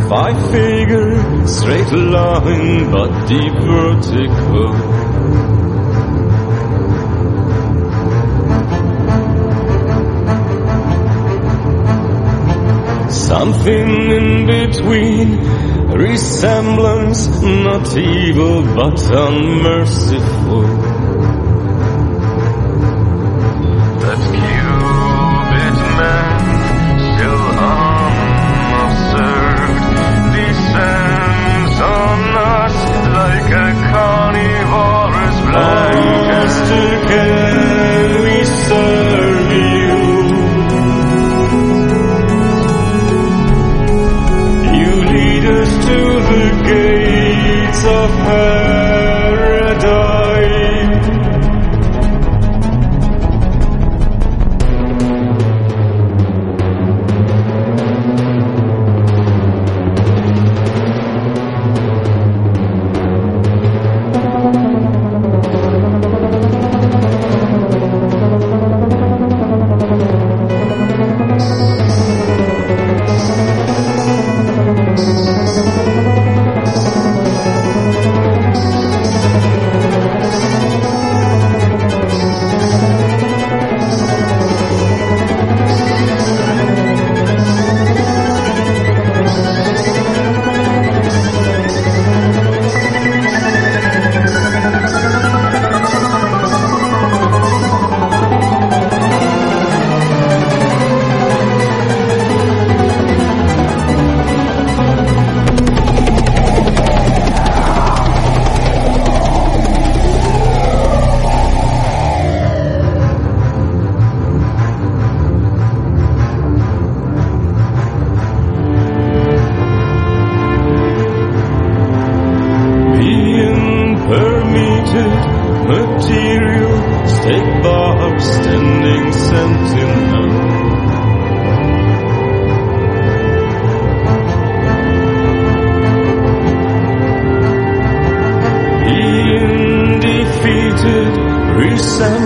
5-figure, straight line, but deep vertical. Something in between, resemblance, not evil but unmerciful. That cubit man, still unobserved, descends on us like a carnivorous blanket. Master, can we serve you? You lead us to the gates of paradise. Material, state bar, standing sentinel. Being defeated, resemblance.